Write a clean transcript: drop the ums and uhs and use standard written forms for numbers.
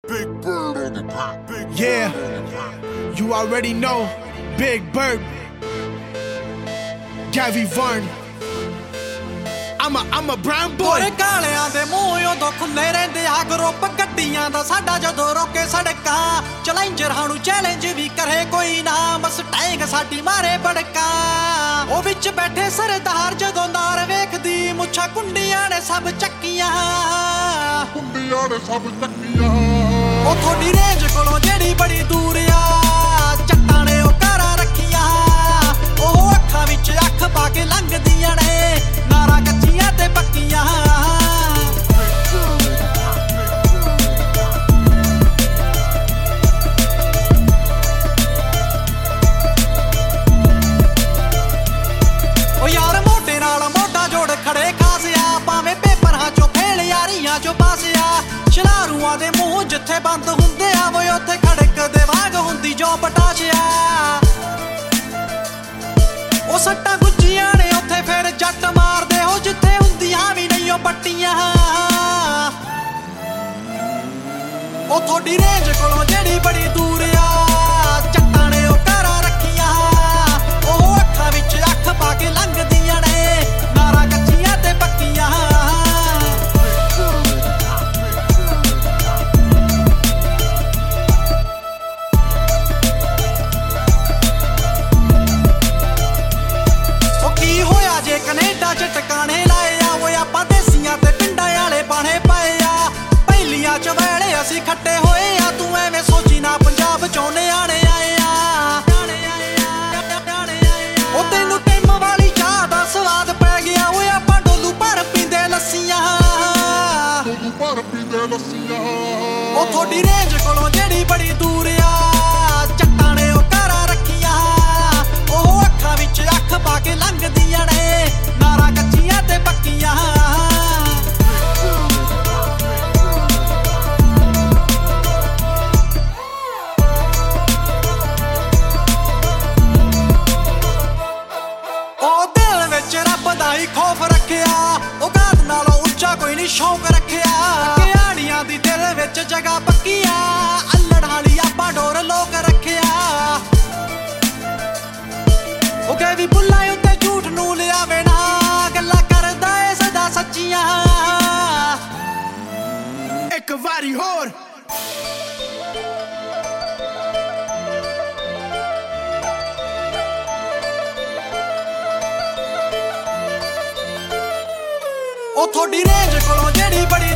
Big Bird on the beat. Big Yeah, Bird on the beat. you already know. Big Bird, Gavy Vern. I'm a brown boy. ਗੋਰੇ ਕਾਲਿਆਂ ਦੇ ਮੂੰਹ ਉਦੋਂ ਖੁੱਲੇ ਰਹਿੰਦੇ ਆ group ਗੱਡੀਆਂ ਦਾ ਸਾਡਾ ਜਦੋਂ ਰੋਕੇ ਸੜਕਾਂ ਚੈਲੰਜਰਾਂ ਨੂੰ ਚੈਲੰਜ ਵੀ ਕਰੇ ਕੋਈ ਨਾ ਮਸਟੈਂਗ ਸਾਡੀ ਮਾਰੇ ਬੜਕਾ ਉਹ ਵਿੱਚ ਬੈਠੇ ਸਰਦਾਰ ਜਦੋਂ ਨਾਰ ਵੇਖਦੀ ਮੁੱਛਾਂ ਕੁੰਡੀਆਂ ਨੇ ਸਭ ਚੱਕੀਆਂ ਉਹ ਥੋੜੀ ਰੇਂਜ ਕੋਲੋਂ ਜਿਹੜੀ ਬੜੀ ਦੂਰ ਆ ਚੱਟਾਂ ਨੇ ਉਹ ਕਾਰਾਂ ਰੱਖੀਆਂ ਉਹ ਅੱਖਾਂ ਵਿੱਚ ਅੱਖ ਪਾ ਕੇ ਲੰਘਦੀਆਂ ਨੇ ਨਾਰਾ ਕੱਚੀਆਂ ਤੇ ਪੱਕੀਆਂ ਉਹ ਯਾਰ ਮੋਢੇ ਨਾਲ ਮੋਢਾ ਜੋੜ ਖੜੇ ਖਾਸ ਆ ਭਾਵੇਂ ਪੇਪਰਾਂ ਚੋਂ ਫੇਲ ਯਾਰੀਆਂ ਚੋਂ ਪਾਸ ਆ ਸ਼ਲਾਰੂਆਂ ਦੇ ਮੂੰਹ ਜਿੱਥੇ ਬੰਦ ਹੁੰਦੇ ਆ ਵੋ ਉੱਥੇ ਖੜਕ ਦੇ ਵਾਂਗ ਹੁੰਦੀ ਜੋ ਪਟਾਸ਼ਿਆ ਉਹ ਸੱਟਾਂ ਗੁੱਜੀਆਂ ਨੇ ਉੱਥੇ ਫਿਰ ਜੱਟ ਮਾਰਦੇ ਹੋ ਜਿੱਥੇ ਹੁੰਦੀਆਂ ਵੀ ਨਹੀਂ ਉਹ ਪੱਟੀਆਂ ਉਹ ਥੋੜੀ ਰੇਂਜ ਕੋਲੋਂ ਜਿਹੜੀ ਬੜੀ ਦੂਰ ਆ ਚੱਟਾਂ ਨੇ ਉਹ ਕਾਰਾਂ ਰੱਖੀਆਂ ਉਹ ਅੱਖਾਂ ਵਿੱਚ ਅੱਖ ਪਾ ਕੇ ਲੰਘਦੀਆਂ ਨੇ ਨਾਰਾ ਕੱਚੀਆਂ ਤੇ ਪੱਕੀਆਂ ਜੇ ਕੈਨੇਡਾ ਚ ਟਿਕਾਣੇ ਲਾਏ ਆ ਉਹ ਆਪਾਂ ਦੇਸੀਆਂ ਤੇ ਪਿੰਡਾਂ ਵਾਲੇ ਬਾਣੇ ਪਏ ਆ ਪਹਿਲੀਆਂ ਚ ਵੇਲੇ ਅਸੀਂ ਖੱਟੇ ਹੋਏ ਆ ਤੂੰ ਐਵੇਂ ਸੋਚੀ ਨਾ ਪੰਜਾਬ ਚੋਂ ਨਿਆਣੇ ਆਏ ਆ ਉਹ ਤੈਨੂੰ ਟਿਮ ਵਾਲੀ ਚਾਹ ਦਾ ਸਵਾਦ ਪੈ ਗਿਆ ਓਏ ਆਪਾਂ ਡੋਲੂ ਭਰ ਪੀਂਦੇ ਲੱਸੀਆਂ ਉਹ ਥੋੜੀ ਰੇਂਜ ਕੋਲੋਂ ਜਿਹੜੀ ਬੜੀ ਦੂਰ ਆ ਚੱਟਾਂ ਨੇ ਉਹ ਕਾਰਾਂ ਰੱਖੀਆਂ ਉਹ ਅੱਖਾਂ ਵਿੱਚ ਅੱਖ ਪਾ ਕੇ ਲੰਘਦੀਆਂ ਨੇ ਨਾਰਾ ਕੱਚੀਆਂ ਤੇ ਪੱਕੀਆਂ ਉਹ ਦਿਲ ਵਿੱਚ ਰੱਬ ਦਾ ਹੀ ਖੌਫ ਰੱਖਿਆ ਉਹ ਗਾਤ ਨਾਲੋਂ ਉੱਚਾ ਕੋਈ ਨਹੀਂ ਸ਼ੌਂਕ ਰੱਖਿਆ ਕਿਆੜੀਆਂ ਦੀ ਦਿਲ ਵਿੱਚ ਜਗ੍ਹਾ ਪੱਕੀ ਆ ਅੱਲੜ ਵਾਲੀ ਆਪਾਂ ਡੋਰ ਲੋਕ ਰੱਖਿਆ ਉਹ ਕਹੇ ਵੀ ਬੁੱਲਾਂ ਉੱਤੇ ਝੂਠ ਨੂੰ ਲਿਆਵੇ ਨਾ ਗੱਲਾਂ ਕਰਦਾ ਏ ਸਦਾ ਸੱਚੀਆਂ ਇੱਕ ਵਾਰੀ ਹੋਰ ਉਹ ਥੋੜੀ ਰੇਂਜ ਕੋਲੋਂ ਜਿਹੜੀ ਬੜੀ